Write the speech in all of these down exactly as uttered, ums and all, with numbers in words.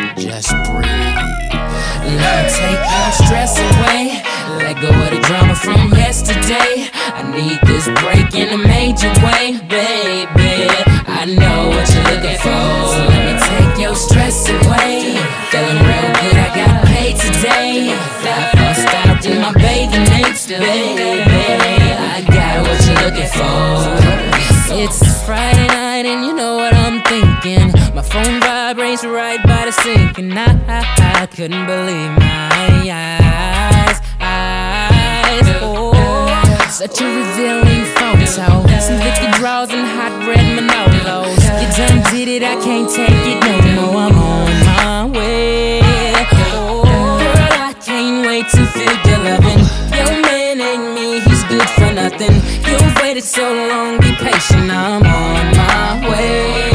just breathe. Love, take your stress away. Let go of the drama from yesterday. I need this break in a major way, baby. I know what you're looking for, so let me take your stress away. Feeling real good, I got paid today. Fly bust out in my bathing apes, baby. I got what you're looking for. It's Friday night and you know what I'm thinking. My phone vibrates right by the sink, and I, I, I couldn't believe my eyes, eyes. Oh, such a revealing photo. Some liquid draws and hot red Manolos. You done did it, I can't take it no more. I'm on my way. Oh, girl, I can't wait to feel your loving. Your man ain't me, he's good for nothing. You've waited so long, be patient, I'm on my way.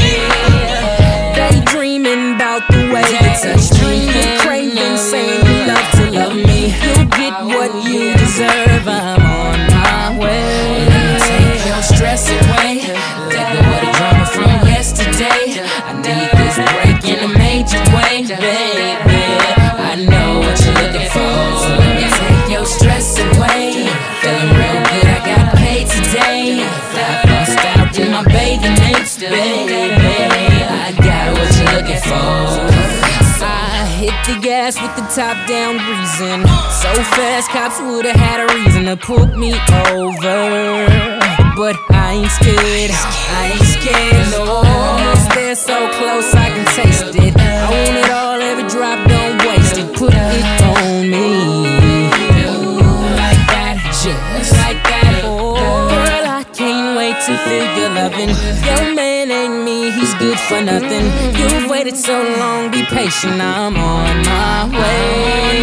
Daydreaming about the way you touch me. You're craving, saying you love to love me. You'll get what you deserve, I'm on my way. Let me take your stress away. Let go of the drama from yesterday. I need this break in a major way, baby. I know what you're looking for, so let me take your stress away. Feeling real good, I got paid today. Fly bust out in my bathing apes, baby. I got what you're looking for. I hit the gas with the top down breezing so fast, cops would've had a reason to pull me over. But I ain't scared, I ain't scared, no. Almost there, so close I can taste it. I want it all, every drop, don't waste it. Put it on me, like that, just like that. Oh, girl, I can't wait to feel your loving. Your man ain't me, he's good for nothing. You've waited so long, be patient, I'm on my way.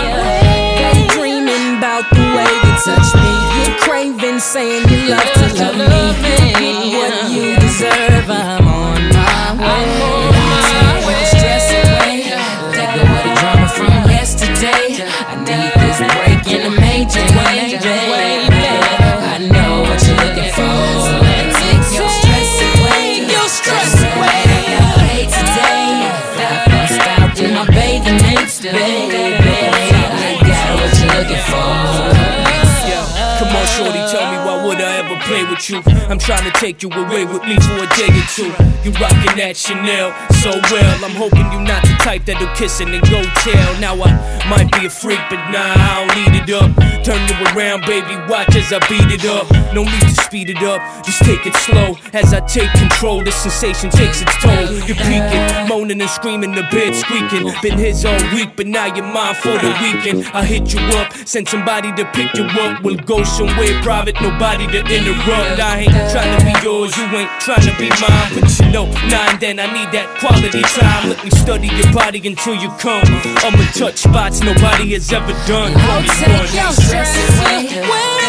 Daydreaming about the way you touch me. You're craving, saying you love to love me. You get what you deserve, I'm on my way. Take your stress away. Let go of the drama from yesterday. I need this break in a major way, baby. I know what you're looking for, so let me take your stress away. Your stress away. I got paid today. Fly bust out in my bathing apes, baby. I got what you're looking for. Come on, shorty, tell me why would I ever play with you? I'm trying to take you away with me for a day or two. You rockin' that Chanel so well. I'm hoping you're not the type that'll kiss it and go tell. Now I might be a freak, but nah, I don't need it up. Turn you around, baby, watch as I beat it up. No need to speed it up, just take it slow. As I take control, the sensation takes its toll. You're peeking, moaning and screaming, the bed squeaking. Been his all week, but now you're mine for the weekend. I hit you up, send somebody to pick you up. We'll go somewhere private, nobody to interrupt. I ain't trying to be yours, you ain't trying to be mine. But you know, now and then I need that quality time. Let me study your body until you come. I'ma touch spots nobody has ever done. I'll take your stress away.